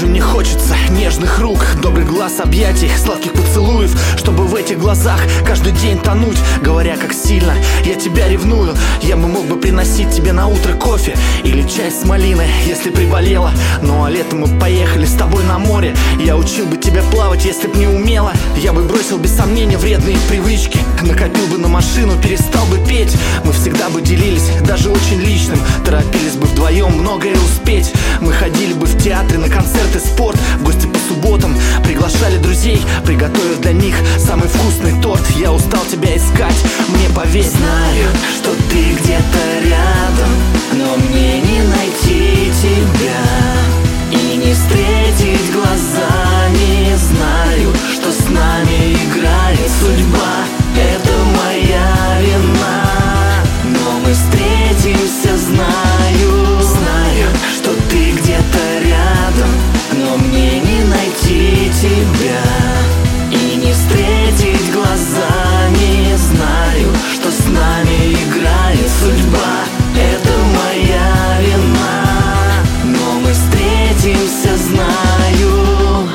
же мне хочется нежных рук, добрых глаз, объятий, сладких поцелуев, чтобы в этих глазах каждый день тонуть, говоря, как сильно я тебя ревную. Я бы мог бы приносить тебе на утро кофе или чай с малиной, если приболела. Ну а летом мы поехали с тобой на море. Я учил бы тебя плавать, если б не умела. Я бы бросил без сомнения вредные привычки, накопил бы на машину, перестал бы петь. Мы всегда бы делились, даже очень личным, торопились бы вдвоем многое успеть. Мы ходили бы в театры, на концерты, спорт, в гости по субботам, приглашали друзей, приготовив для них самый вкусный торт. Я устал тебя искать, мне поверь. Знаю, что ты где-то рядом, но мне не найти тебя и не встретить глазами. Знаю, что с нами играет судьба, это моя вина, но мы встретимся, знаю. Знаю, что ты где-то рядом, но мне не найти тебя и не встретить глазами. Знаю, что с нами играет судьба, это моя вина, но мы встретимся, знаю.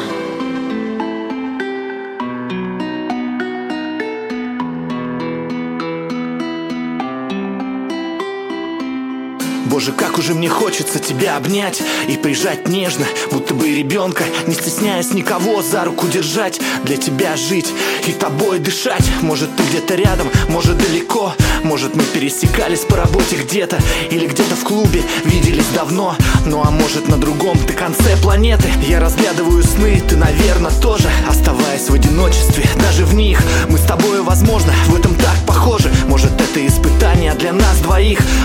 Боже, как уже мне хочется тебя обнять и прижать нежно, будто бы ребенка, не стесняясь никого, за руку держать, для тебя жить и тобой дышать. Может, ты где-то рядом, может, далеко, может, мы пересекались по работе где-то или где-то в клубе, виделись давно. Ну а может, на другом ты конце планеты. Я разглядываю сны, ты, наверное, тоже, оставаясь в одиночестве, даже в них мы с тобою, возможно, в этом так похожи. Может, это испытание для нас двоих,